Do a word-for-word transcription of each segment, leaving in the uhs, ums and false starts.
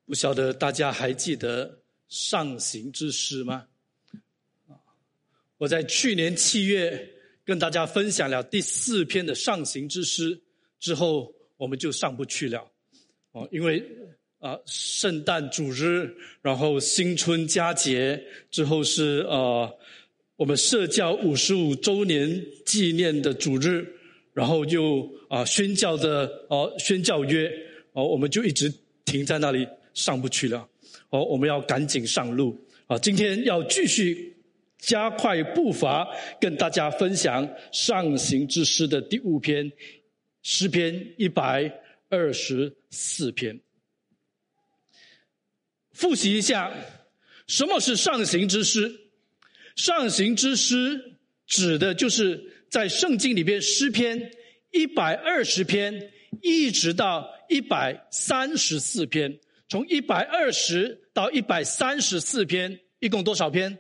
不晓得大家还记得上行之诗吗？我在去年七月跟大家分享了第四篇的上行之诗之后，我们就上不去了。哦，因为啊，圣诞主日，然后新春佳节之后是呃我们社教五十五周年纪念的主日，然后又啊宣教的哦宣教约哦，我们就一直停在那里上不去了。哦，我们要赶紧上路啊！今天要继续加快步伐，跟大家分享上行之诗的第五篇，诗篇一百二十四篇。复习一下，什么是上行之诗？上行之诗指的就是在圣经里边诗篇一百二十篇一直到一百三十四篇，从一百二十到一百三十四篇，一共多少篇？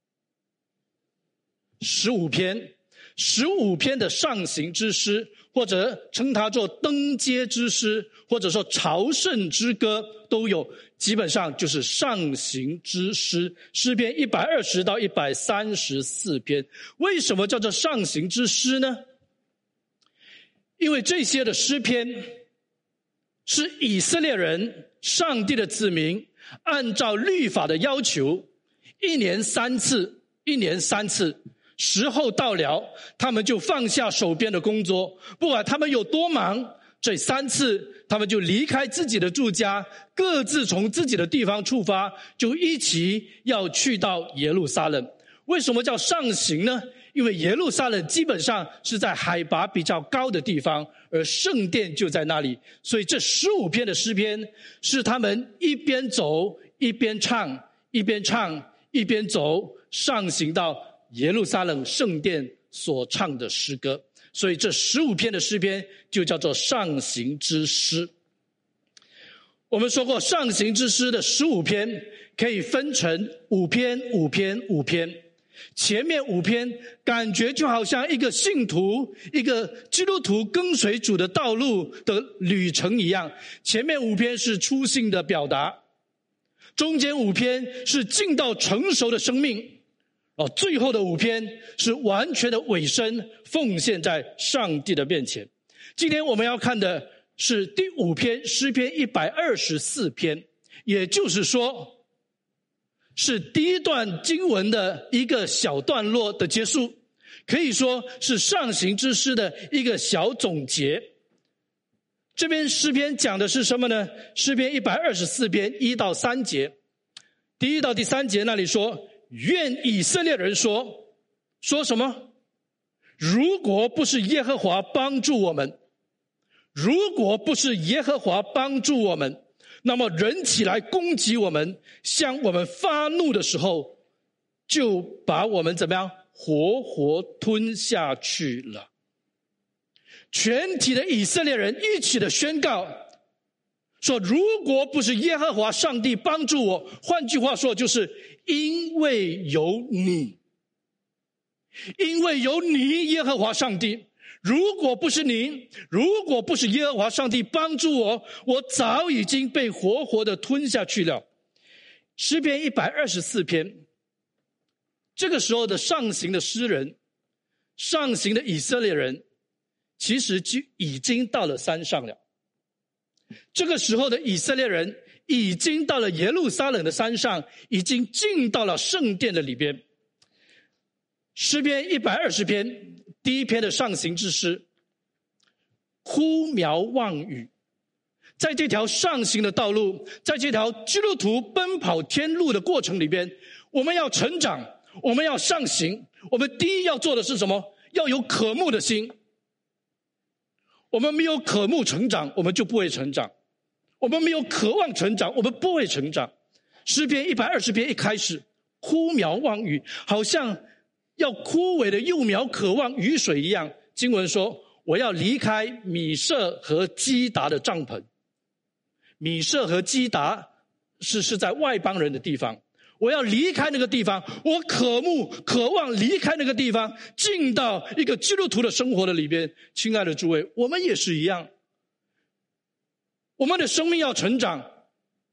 十五篇。十五篇的上行之诗，或者称它做登阶之诗，或者说朝圣之歌都有，基本上就是上行之诗。诗篇一百二十到一百三十四篇。为什么叫做上行之诗呢？因为这些的诗篇是以色列人上帝的子民按照律法的要求，一年三次一年三次时候到了，他们就放下手边的工作，不管他们有多忙，这三次他们就离开自己的住家，各自从自己的地方出发，就一起要去到耶路撒冷。为什么叫上行呢？因为耶路撒冷基本上是在海拔比较高的地方，而圣殿就在那里，所以这十五篇的诗篇是他们一边走一边唱，一边唱一边走，上行到耶路撒冷圣殿所唱的诗歌。所以这十五篇的诗篇就叫做上行之诗。我们说过，上行之诗的十五篇可以分成五篇五篇五篇。前面五篇感觉就好像一个信徒，一个基督徒跟随主的道路的旅程一样。前面五篇是初信的表达，中间五篇是进到成熟的生命，哦，最后的五篇是完全的委身，奉献在上帝的面前。今天我们要看的是第五篇，诗篇一百二十四篇，也就是说是第一段经文的一个小段落的结束，可以说是上行之诗的一个小总结。这边诗篇讲的是什么呢？诗篇一百二十四篇一到三节，第一到第三节那里说，愿以色列人说，说什么？如果不是耶和华帮助我们，如果不是耶和华帮助我们，那么人起来攻击我们，向我们发怒的时候，就把我们怎么样？活活吞下去了。全体的以色列人一起的宣告说，如果不是耶和华上帝帮助我，换句话说就是因为有你，因为有你耶和华上帝，如果不是你，如果不是耶和华上帝帮助我，我早已经被活活的吞下去了。诗篇一百二十四篇，这个时候的上行的诗人，上行的以色列人，其实就已经到了山上了。这个时候的以色列人已经到了耶路撒冷的山上，已经进到了圣殿的里边。诗篇一百二十篇第一篇的上行之诗，呼苗望雨。在这条上行的道路，在这条基督徒奔跑天路的过程里边，我们要成长，我们要上行。我们第一要做的是什么？要有渴慕的心。我们没有渴慕成长，我们就不会成长。我们没有渴望成长，我们不会成长。诗篇一百二十篇一开始，呼苗望雨，好像要枯萎的幼苗渴望雨水一样。经文说，我要离开米舍和基达的帐篷。米舍和基达是是在外邦人的地方，我要离开那个地方，我渴慕渴望离开那个地方，进到一个基督徒的生活的里边。亲爱的诸位，我们也是一样，我们的生命要成长，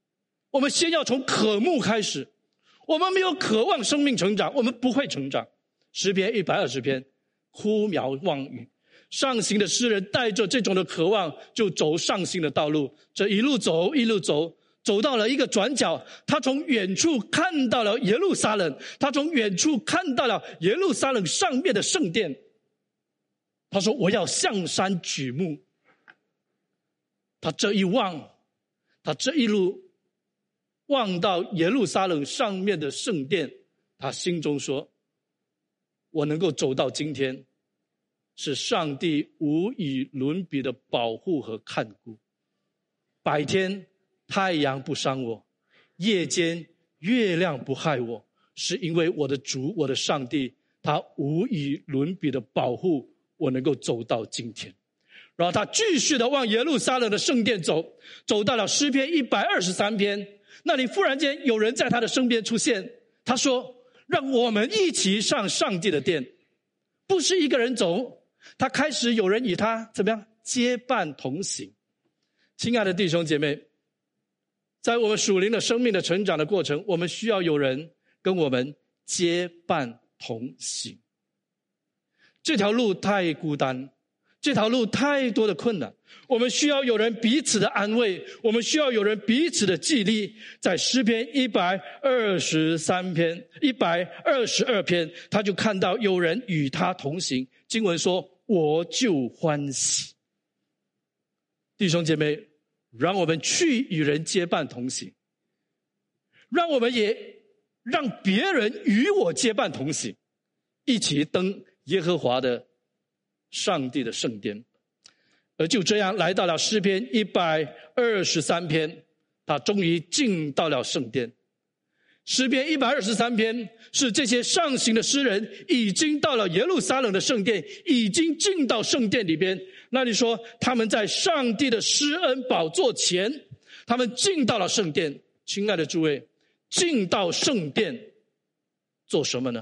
我们先要从渴慕开始。我们没有渴望生命成长，我们不会成长。诗篇一百二十篇，枯苗望雨。上行的诗人带着这种的渴望，就走上行的道路。这一路走，一路走，走到了一个转角，他从远处看到了耶路撒冷，他从远处看到了耶路撒冷上面的圣殿。他说：“我要向山举目。”他这一望，他这一路望到耶路撒冷上面的圣殿，他心中说：“我能够走到今天，是上帝无与伦比的保护和看顾。白天太阳不伤我，夜间月亮不害我，是因为我的主，我的上帝，他无与伦比的保护，我能够走到今天。”然后他继续的往耶路撒冷的圣殿走，走到了诗篇一百二十三篇，那里忽然间有人在他的身边出现，他说：“让我们一起上上帝的殿。”不是一个人走，他开始有人与他怎么样结伴同行。亲爱的弟兄姐妹，在我们属灵的生命的成长的过程，我们需要有人跟我们结伴同行。这条路太孤单，这条路太多的困难，我们需要有人彼此的安慰，我们需要有人彼此的激励。在诗篇一百二十三篇一百二十二篇，他就看到有人与他同行，经文说：“我就欢喜。”弟兄姐妹，让我们去与人结伴同行，让我们也让别人与我结伴同行，一起登耶和华的上帝的圣殿。而就这样来到了诗篇一百二十三篇，他终于进到了圣殿。诗篇一百二十三篇是这些上行的诗人已经到了耶路撒冷的圣殿，已经进到圣殿里边。那里说他们在上帝的施恩宝座前，他们进到了圣殿。亲爱的诸位，进到圣殿做什么呢？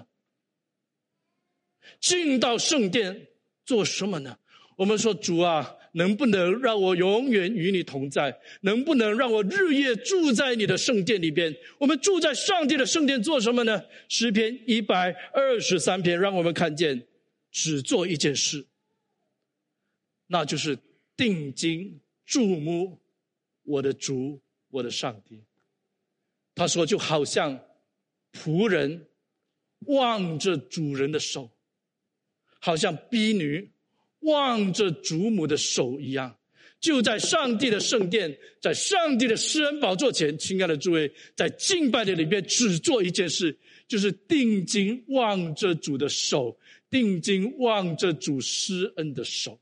进到圣殿做什么呢？我们说，主啊，能不能让我永远与你同在？能不能让我日夜住在你的圣殿里边？我们住在上帝的圣殿做什么呢？诗篇一百二十三篇让我们看见只做一件事，那就是定睛注目我的主，我的上帝。他说，就好像仆人望着主人的手，好像婢女望着主母的手一样。就在上帝的圣殿，在上帝的施恩宝座前，亲爱的诸位，在敬拜的里边只做一件事，就是定睛望着主的手，定睛望着主施恩的手。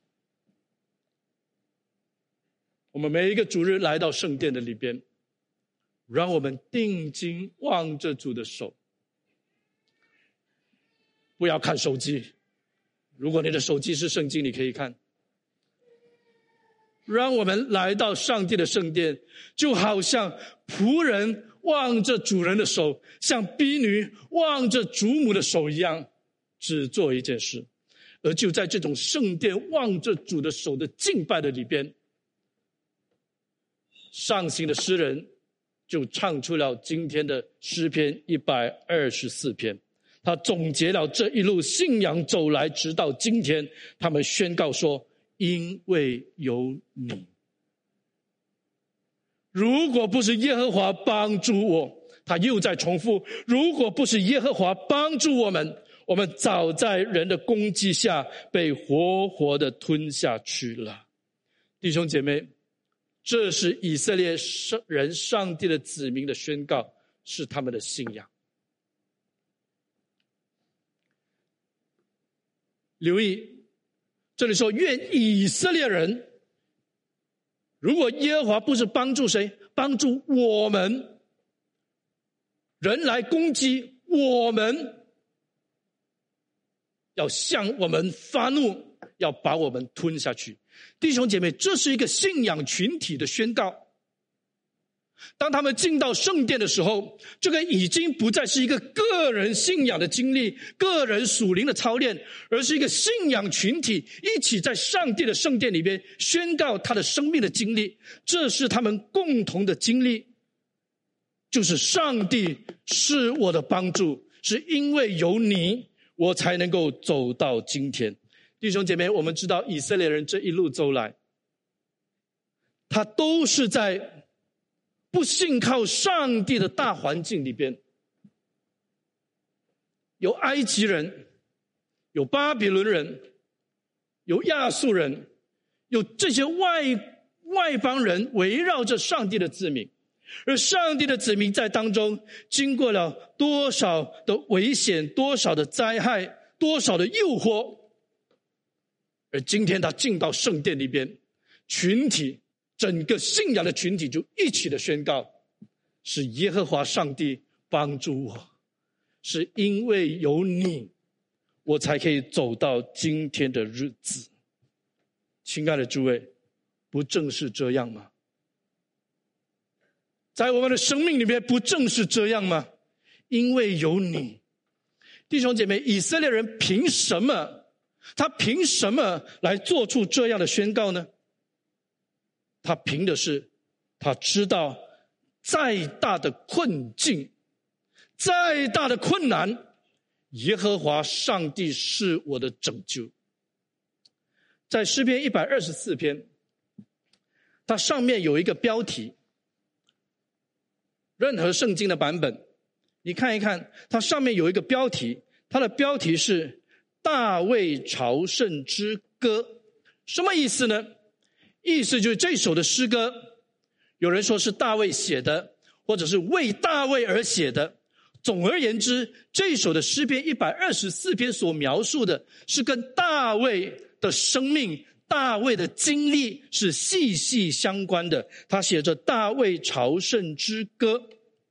我们每一个主日来到圣殿的里边，让我们定睛望着主的手，不要看手机。如果你的手机是圣经，你可以看。让我们来到上帝的圣殿，就好像仆人望着主人的手，像婢女望着主母的手一样，只做一件事。而就在这种圣殿望着主的手的敬拜的里边，上行的诗人就唱出了今天的诗篇一百二十四篇。他总结了这一路信仰走来直到今天，他们宣告说，因为有你。如果不是耶和华帮助我，他又在重复，如果不是耶和华帮助我们，我们早在人的攻击下被活活的吞下去了。弟兄姐妹，这是以色列人上帝的子民的宣告，是他们的信仰。留意，这里说愿以色列人，如果耶和华不是帮助谁？帮助我们，人来攻击我们，要向我们发怒，要把我们吞下去。弟兄姐妹，这是一个信仰群体的宣告。当他们进到圣殿的时候，这个已经不再是一个个人信仰的经历，个人属灵的操练，而是一个信仰群体一起在上帝的圣殿里边宣告他的生命的经历，这是他们共同的经历。 就是上帝是我的帮助，是因为有你，我才能够走到今天。弟兄姐妹，我们知道以色列人这一路走来，他都是在不信靠上帝的大环境里边，有埃及人，有巴比伦人，有亚述人，有这些外外邦人围绕着上帝的子民，而上帝的子民在当中经过了多少的危险，多少的灾害，多少的诱惑，而今天他进到圣殿里边，群体整个信仰的群体就一起的宣告，是耶和华上帝帮助我，是因为有你，我才可以走到今天的日子。亲爱的诸位，不正是这样吗？在我们的生命里面不正是这样吗？因为有你。弟兄姐妹，以色列人凭什么他凭什么来做出这样的宣告呢？他凭的是他知道再大的困境，再大的困难，耶和华上帝是我的拯救。在诗篇一百二十四篇，它上面有一个标题，任何圣经的版本你看一看，它上面有一个标题，它的标题是大卫朝圣之歌。什么意思呢？意思就是这首的诗歌，有人说是大卫写的，或者是为大卫而写的。总而言之，这首的诗篇一百二十四篇所描述的是跟大卫的生命，大卫的经历是息息相关的。他写着大卫朝圣之歌。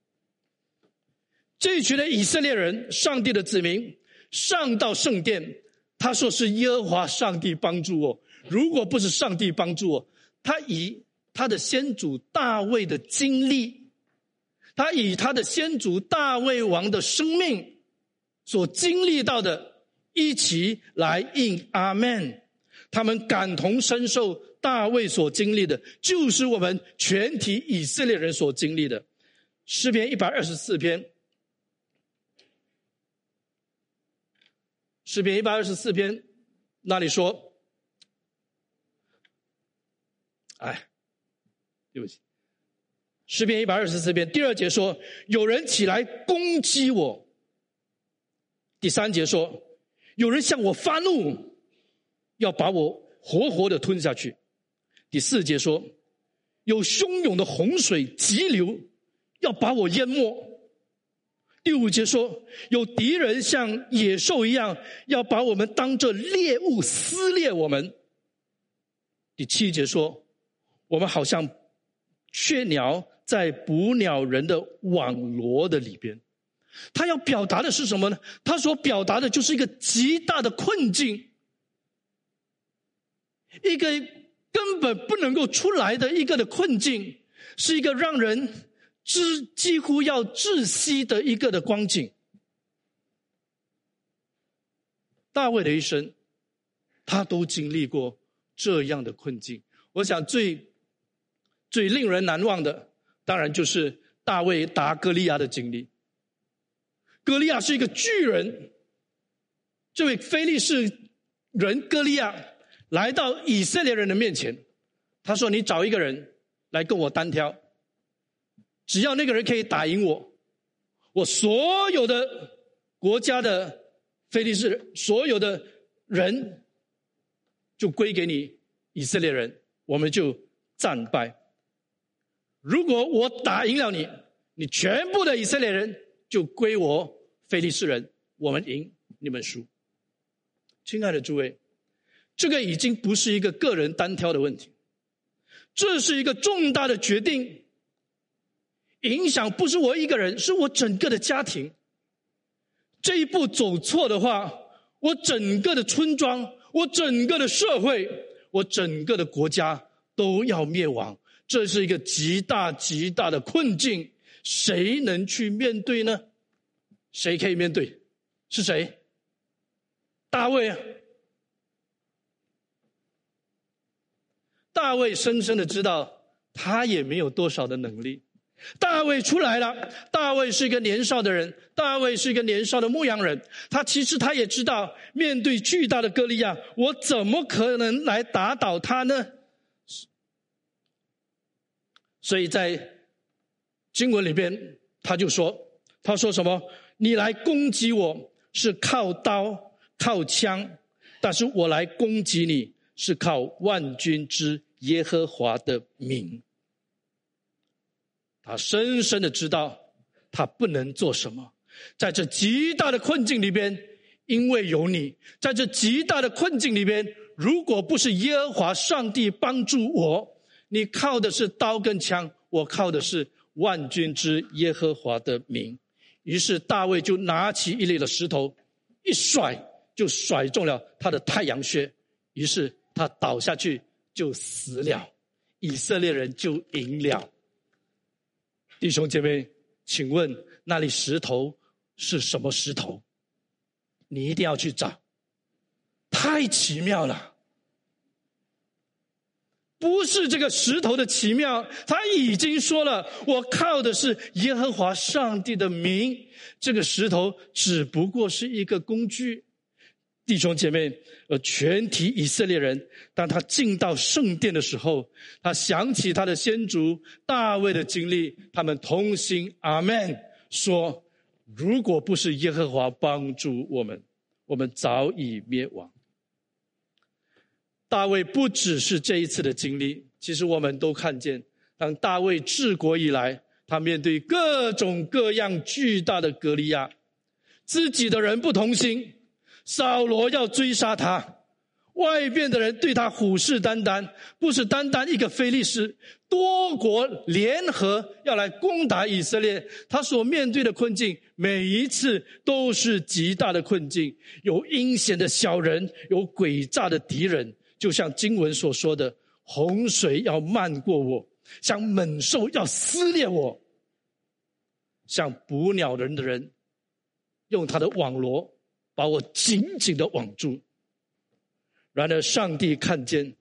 这一群的以色列人，上帝的子民上到圣殿，他说是耶和华上帝帮助我，如果不是上帝帮助我，他以他的先祖大卫的经历，他以他的先祖大卫王的生命所经历到的一起来应阿们。他们感同身受大卫所经历的，就是我们全体以色列人所经历的。诗篇一百二十四篇，诗篇一百二十四篇那里说，哎，对不起，诗篇一百二十四篇第二节说，有人起来攻击我。第三节说，有人向我发怒，要把我活活的吞下去。第四节说，有汹涌的洪水急流，要把我淹没。第五节说，有敌人像野兽一样，要把我们当作猎物撕裂我们。第七节说，我们好像雀鸟在捕鸟人的网罗的里边。他要表达的是什么呢？他所表达的就是一个极大的困境，一个根本不能够出来的一个的困境，是一个让人之几乎要窒息的一个的光景。大卫的一生，他都经历过这样的困境。我想最最令人难忘的，当然就是大卫打歌利亚的经历。歌利亚是一个巨人，这位非利士人歌利亚来到以色列人的面前，他说，你找一个人来跟我单挑，只要那个人可以打赢我，我所有的国家的非利士人，所有的人就归给你以色列人，我们就战败。如果我打赢了你，你全部的以色列人就归我非利士人，我们赢，你们输。亲爱的诸位，这个已经不是一个个人单挑的问题，这是一个重大的决定，影响不是我一个人，是我整个的家庭。这一步走错的话，我整个的村庄，我整个的社会，我整个的国家都要灭亡。这是一个极大极大的困境，谁能去面对呢？谁可以面对？是谁？大卫啊！大卫深深的知道他也没有多少的能力， 大卫出来了，大卫是一个年少的人，大卫是一个年少的牧羊人，他其实他也知道，面对巨大的歌利亚，我怎么可能来打倒他呢？所以在经文里边他就说，他说什么？你来攻击我是靠刀靠枪，但是我来攻击你是靠万军之耶和华的名。他深深的知道他不能做什么，在这极大的困境里边，因为有你，在这极大的困境里边，如果不是耶和华上帝帮助我，你靠的是刀跟枪，我靠的是万军之耶和华的名。于是大卫就拿起一粒的石头，一甩就甩中了他的太阳穴，于是他倒下去就死了，以色列人就赢了。弟兄姐妹，请问那粒石头是什么石头？你一定要去找，太奇妙了。不是这个石头的奇妙，他已经说了，我靠的是耶和华上帝的名，这个石头只不过是一个工具。弟兄姐妹，呃，全体以色列人，当他进到圣殿的时候，他想起他的先祖大卫的经历，他们同心阿们，说如果不是耶和华帮助我们，我们早已灭亡。大卫不只是这一次的经历，其实我们都看见，当大卫治国以来，他面对各种各样巨大的歌利亚，自己的人不同心，扫罗要追杀他，外边的人对他虎视眈眈，不是单单一个非利士，多国联合要来攻打以色列。他所面对的困境，每一次都是极大的困境，有阴险的小人，有诡诈的敌人，就像经文所说的，洪水要漫过我，像猛兽要撕裂我，像捕鸟人的人用他的网罗把我紧紧地网住。然而上帝看见，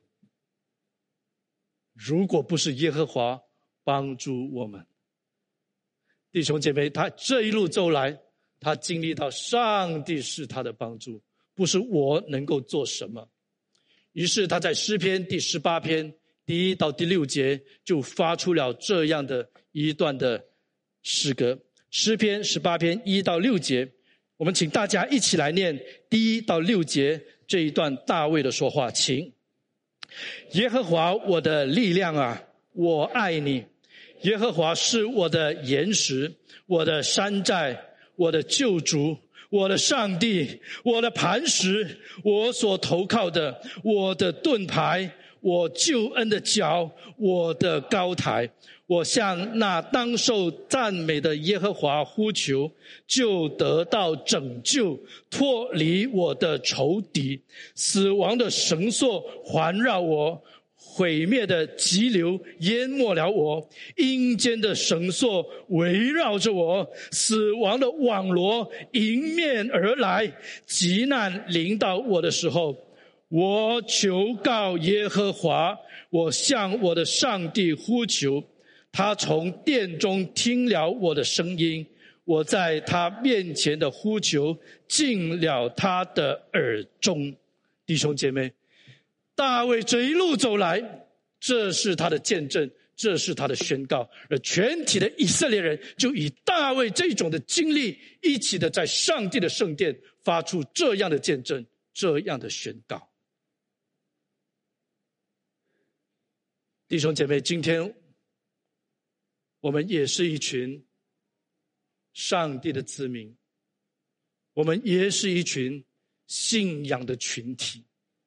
如果不是耶和华帮助我们，弟兄姐妹，他这一路走来，他经历到上帝是他的帮助，不是我能够做什么。于是他在诗篇第十八篇第一到第六节就发出了这样的一段的诗歌。诗篇十八篇一到六节，我们请大家一起来念第一到六节这一段大卫的说话。请。耶和华我的力量啊，我爱你。耶和华是我的岩石，我的山寨，我的救主，我的上帝，我的磐石，我所投靠的，我的盾牌，我救恩的脚，我的高台。我向那当受赞美的耶和华呼求，就得到拯救，脱离我的仇敌。死亡的绳索环绕我，毁灭的急流淹没了我，阴间的绳索围绕着我，死亡的网罗迎面而来。急难临到我的时候，我求告耶和华，我向我的上帝呼求，他从殿中听了我的声音，我在他面前的呼求进了他的耳中。弟兄姐妹，大卫这一路走来，这是他的见证，这是他的宣告，而全体的以色列人就以大卫这种的经历，一起的在上帝的圣殿发出这样的见证，这样的宣告。弟兄姐妹，今天我们也是一群上帝的子民，我们也是一群信仰的群体。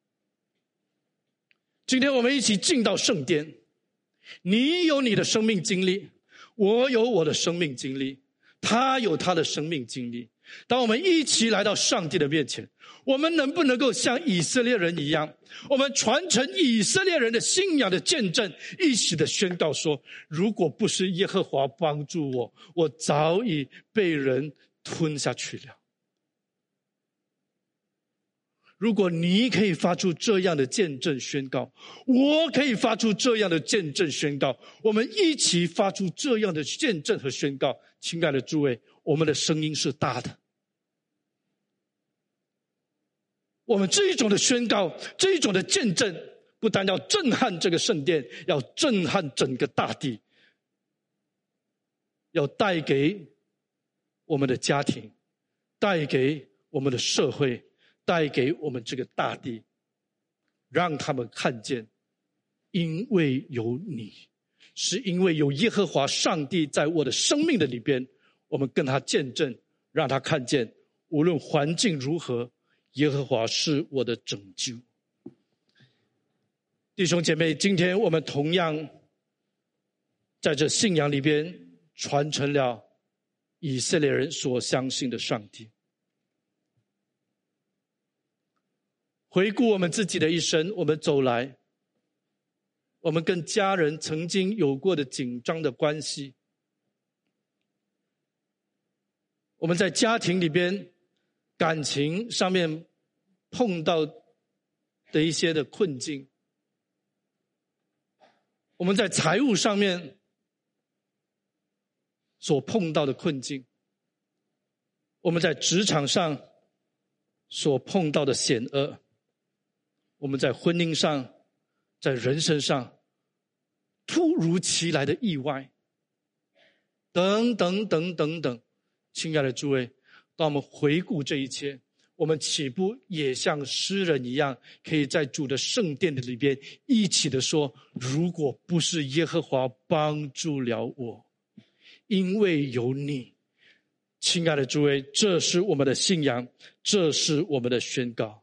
今天我们一起进到圣殿，你有你的生命经历，我有我的生命经历，他有他的生命经历。当我们一起来到上帝的面前，我们能不能够像以色列人一样，我们传承以色列人的信仰的见证，一起的宣告说，如果不是耶和华帮助我，我早已被人吞下去了。 如果你可以发出这样的见证宣告，我可以发出这样的见证宣告，我们一起发出这样的见证和宣告，亲爱的诸位，我们的声音是大的。我们这一种的宣告，这一种的见证，不单要震撼这个圣殿，要震撼整个大地，要带给我们的家庭，带给我们的社会，带给我们这个大地，让他们看见，因为有你，是因为有耶和华上帝在我的生命的里边，我们跟他见证，让他看见，无论环境如何，耶和华是我的拯救。弟兄姐妹，今天我们同样在这信仰里边传承了以色列人所相信的上帝。回顾我们自己的一生，我们走来，我们跟家人曾经有过的紧张的关系，我们在家庭里边感情上面碰到的一些的困境，我们在财务上面所碰到的困境，我们在职场上所碰到的险恶，我们在婚姻上，在人生上突如其来的意外，等等等等等。亲爱的诸位，当我们回顾这一切，我们岂不也像诗人一样，可以在主的圣殿的里边一起的说，如果不是耶和华帮助了我，因为有你。亲爱的诸位，这是我们的信仰，这是我们的宣告。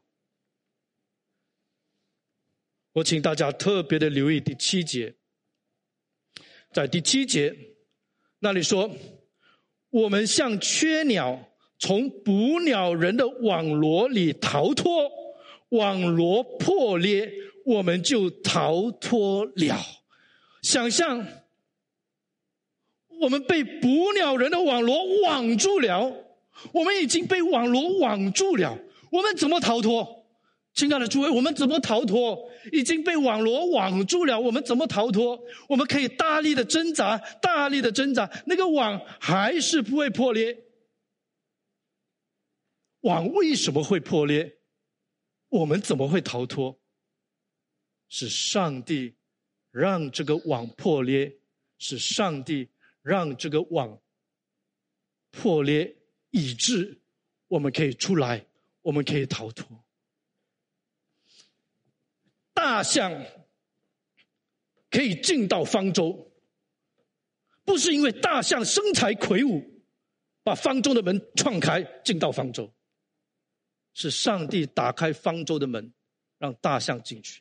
我请大家特别的留意第七节，在第七节那里说，我们像缺鸟从捕鸟人的网罗里逃脱，网罗破裂，我们就逃脱了。想象我们被捕鸟人的网罗网住了，我们已经被网罗网住了，我们怎么逃脱？亲爱的诸位，我们怎么逃脱？已经被网罗网住了，我们怎么逃脱？我们可以大力的挣扎，大力的挣扎，那个网还是不会破裂。网为什么会破裂？我们怎么会逃脱？是上帝让这个网破裂，是上帝让这个网破裂，以致我们可以出来，我们可以逃脱。大象可以进到方舟，不是因为大象身材魁梧，把方舟的门撞开进到方舟，是上帝打开方舟的门，让大象进去。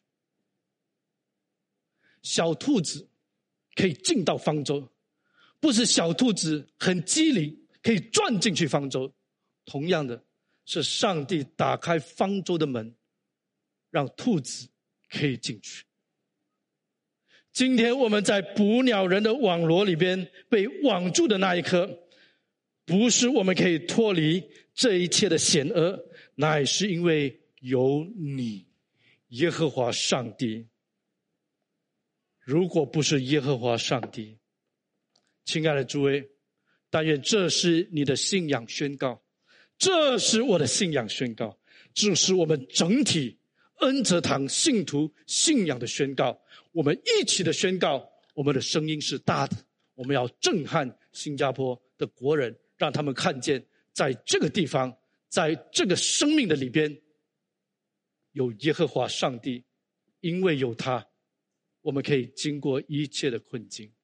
小兔子可以进到方舟，不是小兔子很机灵可以转进去方舟，同样的，是上帝打开方舟的门，让兔子可以进去。今天我们在捕鸟人的网罗里边被网住的那一刻，不是我们可以脱离这一切的险恶，乃是因为有你，耶和华上帝。如果不是耶和华上帝，亲爱的诸位，但愿这是你的信仰宣告，这是我的信仰宣告，这是我们整体恩泽堂信徒信仰的宣告。我们一起的宣告，我们的声音是大的，我们要震撼新加坡的国人，让他们看见在这个地方，在这个生命的里边有耶和华上帝，因为有他，我们可以经过一切的困境。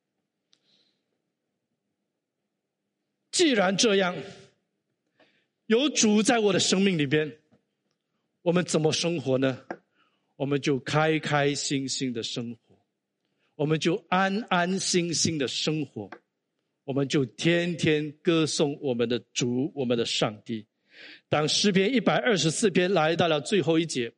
既然这样，有主在我的生命里边，我们怎么生活呢？我们就开开心心的生活，我们就安安心心的生活，我们就天天歌颂我们的主，我们的上帝。当诗篇一百二十四篇来到了最后一节，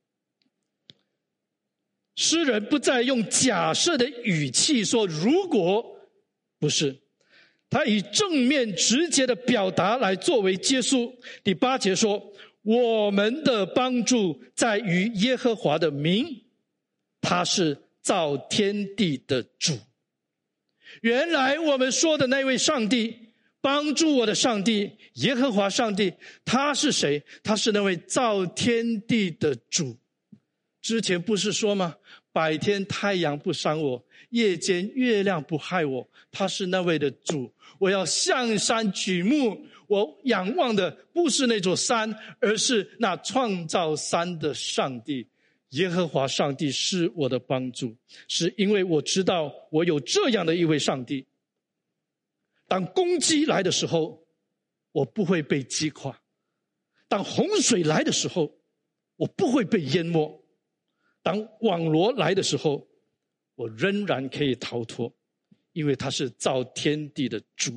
诗人不再用假设的语气说如果，不是，他以正面直接的表达来作为结束。第八节说， 我们的帮助在于耶和华的名，他是造天地的主。原来我们说的那位上帝，帮助我的上帝，耶和华上帝，他是谁？他是那位造天地的主。之前不是说吗？白天太阳不伤我，夜间月亮不害我，他是那位的主。我要向山举目，我仰望的不是那座山，而是那创造山的上帝。耶和华上帝是我的帮助，是因为我知道我有这样的一位上帝。当攻击来的时候，我不会被击垮；当洪水来的时候，我不会被淹没；当网罗来的时候，我仍然可以逃脱，因为他是造天地的主。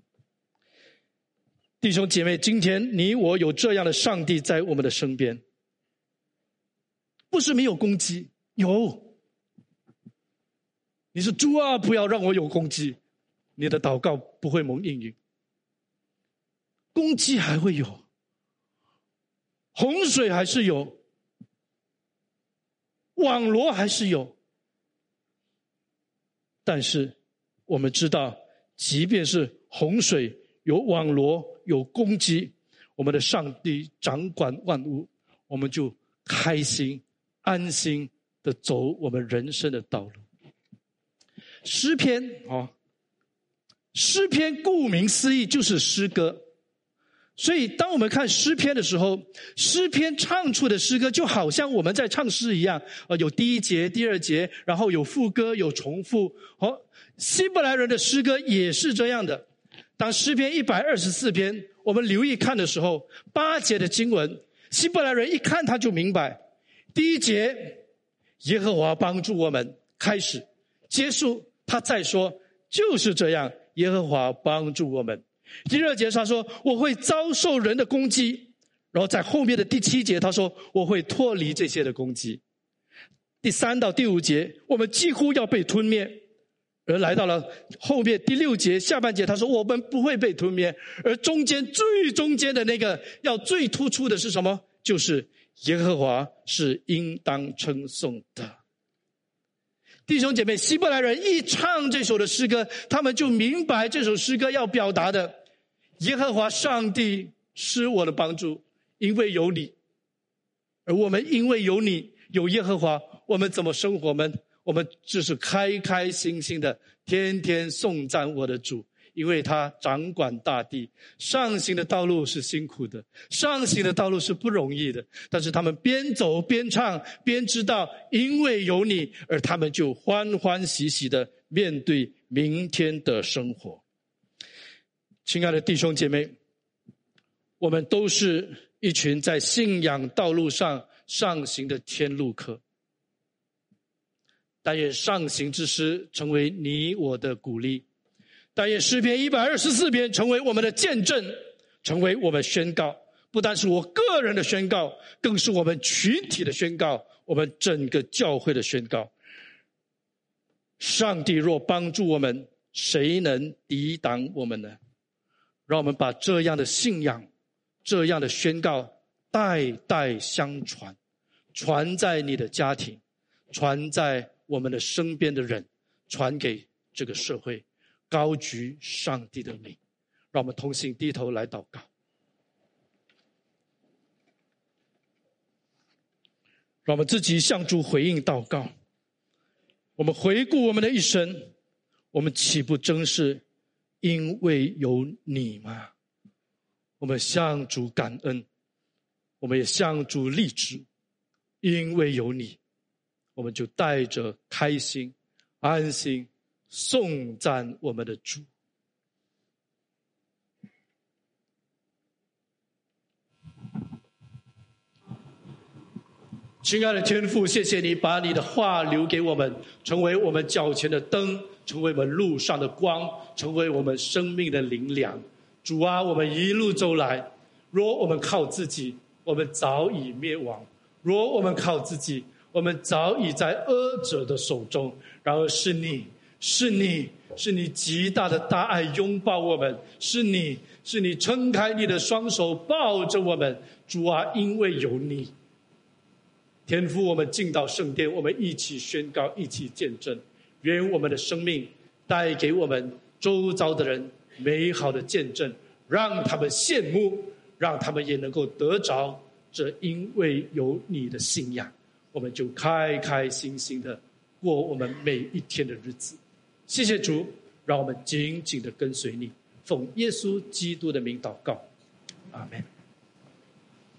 弟兄姐妹，今天你我有这样的上帝在我们的身边，不是没有攻击，有。你说主啊，不要让我有攻击，你的祷告不会蒙应允。攻击还会有，洪水还是有，网罗还是有。但是我们知道，即便是洪水有网罗有攻击，我们的上帝掌管万物，我们就开心安心的走我们人生的道路。诗篇哦，诗篇顾名思义就是诗歌。所以当我们看诗篇的时候，诗篇唱出的诗歌就好像我们在唱诗一样，呃，有第一节第二节，然后有副歌有重复。哦，希伯来人的诗歌也是这样的。当诗篇一百二十四篇我们留意看的时候，八节的经文，希伯来人一看他就明白。第一节耶和华帮助我们，开始结束他再说，就是这样，耶和华帮助我们。第二节他说我会遭受人的攻击，然后在后面的第七节他说我会脱离这些的攻击。第三到第五节我们几乎要被吞灭，而来到了后面第六节下半节他说我们不会被吞灭，而中间最中间的那个要最突出的是什么？就是耶和华是应当称颂的。弟兄姐妹，希伯来人一唱这首的诗歌，他们就明白这首诗歌要表达的，耶和华上帝是我的帮助，因为有你。而我们因为有你有耶和华，我们怎么生活呢？我们就是开开心心的天天颂赞我的主，因为他掌管大地。上行的道路是辛苦的，上行的道路是不容易的，但是他们边走边唱，边知道因为有你，而他们就欢欢喜喜的面对明天的生活。亲爱的弟兄姐妹，我们都是一群在信仰道路上上行的天路客。但愿上行之诗成为你我的鼓励，但愿诗篇一百二十四篇成为我们的见证，成为我们宣告，不单是我个人的宣告，更是我们群体的宣告，我们整个教会的宣告。上帝若帮助我们，谁能抵挡我们呢？让我们把这样的信仰，这样的宣告代代相传，传在你的家庭，传在我们的身边的人，传给这个社会，高举上帝的名。让我们同心低头来祷告。让我们自己向主回应祷告。我们回顾我们的一生，我们岂不真是因为有你吗？我们向主感恩，我们也向主立志，因为有你，我们就带着开心安心颂赞我们的主。亲爱的天父，谢谢你把你的话留给我们，成为我们脚前的灯，成为我们路上的光，成为我们生命的灵粮。主啊，我们一路走来，若我们靠自己，我们早已灭亡；若我们靠自己，我们早已在恶者的手中。然而是你，是你，是你极大的大爱拥抱我们，是你，是你撑开你的双手抱着我们。 主啊，因为有你，天父，我们进到圣殿，我们一起宣告，一起见证，愿我们的生命带给我们周遭的人美好的见证，让他们羡慕，让他们也能够得着这因为有你的信仰，我们就开开心心的过我们每一天的日子。谢谢主，让我们紧紧的跟随你，奉耶稣基督的名祷告，阿们。